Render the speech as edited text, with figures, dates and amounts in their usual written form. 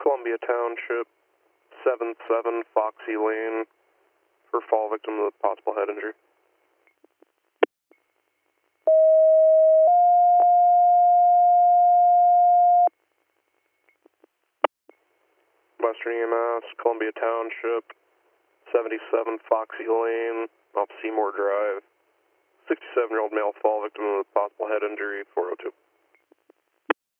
Columbia Township, 7-7 Foxy Lane, for fall victim with possible head injury. Western EMS, Columbia Township, 77 Foxy Lane, off Seymour Drive. 67-year-old male fall victim with possible head injury, 402.